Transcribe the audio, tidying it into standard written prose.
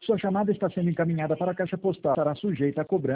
Sua chamada está sendo encaminhada para a caixa postal. Será sujeita a cobrança.